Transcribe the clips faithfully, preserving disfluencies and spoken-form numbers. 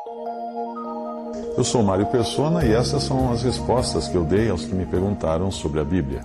Eu sou Mário Persona e essas são as respostas que eu dei aos que me perguntaram sobre a Bíblia.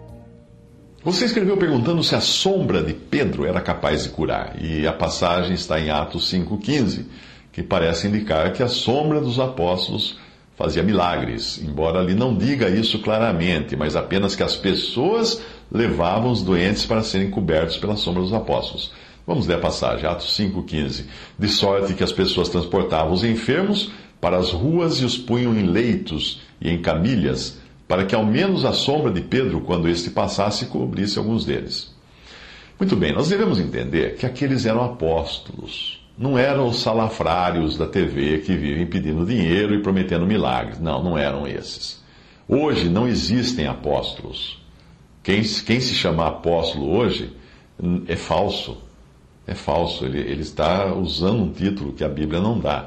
Você escreveu perguntando se a sombra de Pedro era capaz de curar, e a passagem está em Atos cinco quinze, que parece indicar que a sombra dos apóstolos fazia milagres, embora ali não diga isso claramente, mas apenas que as pessoas levavam os doentes para serem cobertos pela sombra dos apóstolos. Vamos ler a passagem, Atos cinco quinze. De sorte que as pessoas transportavam os enfermos para as ruas e os punham em leitos e em camilhas, para que ao menos a sombra de Pedro, quando este passasse, cobrisse alguns deles. Muito bem, nós devemos entender que aqueles eram apóstolos. Não eram os salafrários da T V que vivem pedindo dinheiro e prometendo milagres. Não, não eram esses. Hoje não existem apóstolos. Quem, quem se chama apóstolo hoje é falso. É falso. Ele, ele está usando um título que a Bíblia não dá.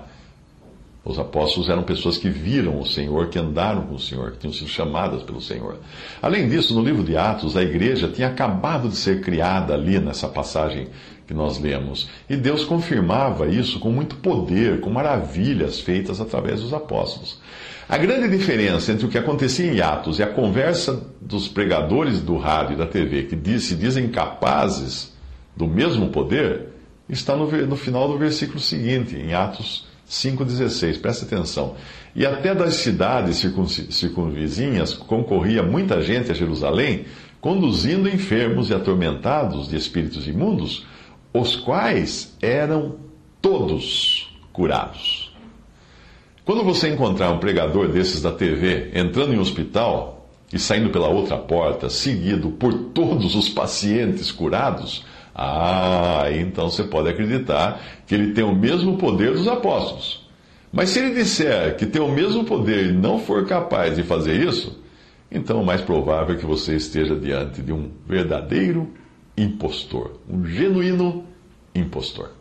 Os apóstolos eram pessoas que viram o Senhor, que andaram com o Senhor, que tinham sido chamadas pelo Senhor. Além disso, no livro de Atos, a igreja tinha acabado de ser criada ali nessa passagem que nós lemos. E Deus confirmava isso com muito poder, com maravilhas feitas através dos apóstolos. A grande diferença entre o que acontecia em Atos e a conversa dos pregadores do rádio e da T V, que se dizem capazes do mesmo poder, está no, no final do versículo seguinte, em Atos cinco dezesseis, presta atenção. E até das cidades circunvizinhas concorria muita gente a Jerusalém, conduzindo enfermos e atormentados de espíritos imundos, os quais eram todos curados. Quando você encontrar um pregador desses da T V entrando em um hospital e saindo pela outra porta, seguido por todos os pacientes curados, ah, então você pode acreditar que ele tem o mesmo poder dos apóstolos. Mas se ele disser que tem o mesmo poder e não for capaz de fazer isso, então o mais provável é que você esteja diante de um verdadeiro impostor, um genuíno impostor.